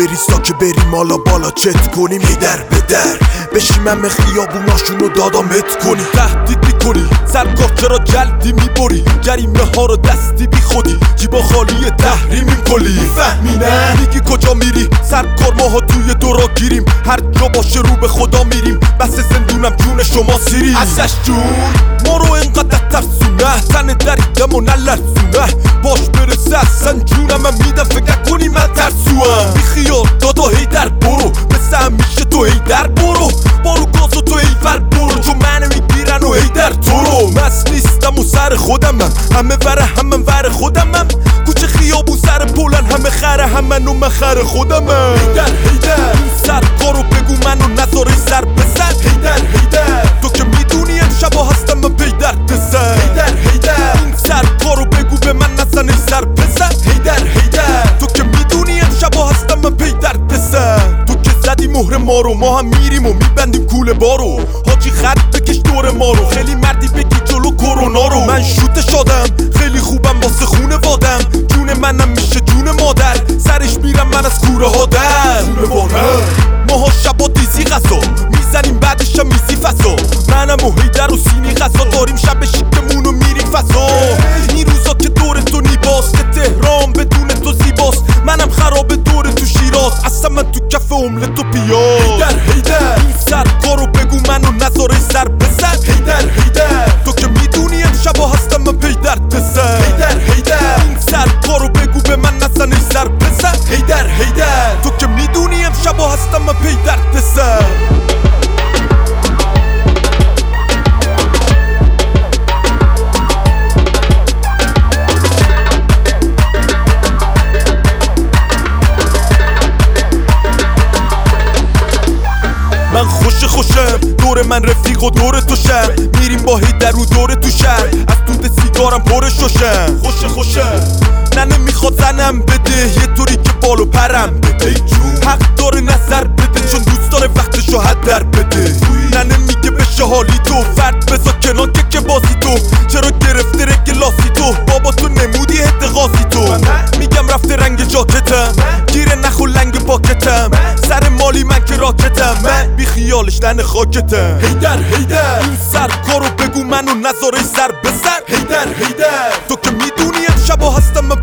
بریستا که بریم حالا بالا چت کنیم، هیدر به در بشیم همه خیابوناشونو دادامت کنی. تهدید میکنی سرکار چرا جلدی میبری، جریمه ها رو دستی بی خودی، جیبا خالی تحریمیم کلی. فهمی نه میگی کجا میری سرکار، ماها توی دورا گیریم، هر جا باشه رو به خدا میریم، بس زندونم جون شما سیری. ازش جون ما رو اینقدر ترسونه، تن دریدم و نلرزونه، باش برسه اصلا جونم من میدم فکر کنی من ترسوام. بی خیال دادا هیدر برو، مثل همیشه تو هیدر برو، بارو گازو تو ایول برو، چون منو میگیرن و هیدر تو رو. مست نیستم و سر خودمم، همه وره همه ور خودمم، کوچه خیابون سر پولن، همه خره همه نو من خر خودمم. هیدر این سرکارو بگو منو نذاره سر بزن. هیدر تو که میدونی امشب هستم من پیدر تزن. هیدر این سرکارو بگو به من نزنه سر بزن. هیدر تو که میدونی امشب هستم من پیدر تزن. تو که زدی مهر ما رو، ما هم میریم و میبندیم کوله بارو، حاجی خط بکش دور ما رو، خیلی مردی بگی جلو کرونا رو. من شوته شدم خیلی خوبم واسه خونه وادم، جون منم میشه جون مادر، سرش میرم من از کوره ها در. ماها شبا دیزی غذا میزنیم بعدش هم میزی فضا، منم و هیدر و سینی غذا داریم شب شیکمون و میریم فضا. این روزا که دور تو نیباست، که تهران بدون تو زیباست، منم خراب دور تو شیراز، اصلا من تو کف املت و پیاز. هیدر این سرکارو بگو منو نذاره سر بزن. هیدر تو که میدونی امشب هستم من پیدر تزن. هیدر این سرکارو بگو به من نزنه سر بزن. هیدر تو که میدونی امشب هستم من پیدر تزن. من خوشم دور من رفیق و دور تو شم، میریم با هیدر رو دور تو شهر، از دود سیگارم پرش شوشم. خوشم نه نمیخواد زنم بده، یه طوری که بالو پرم بده، حق داره نظر بده چون دوست داره وقتشو هدر بده. نه نمیگه بشه حالی تو، فرد بذار کنان که بازی تو، چرا گرفته رگلاسی تو، بابا تو نمودی هد غازی تو. میگم رفته رنگ جاکتم، گیره نخو لنگ پاکتم، سر مالی من که راکتم، من بی خیالش تن خاکتم. هیدر این سرکارو بگو منو نذاره سر بزن. هیدر تو که میدونی امشب هستم من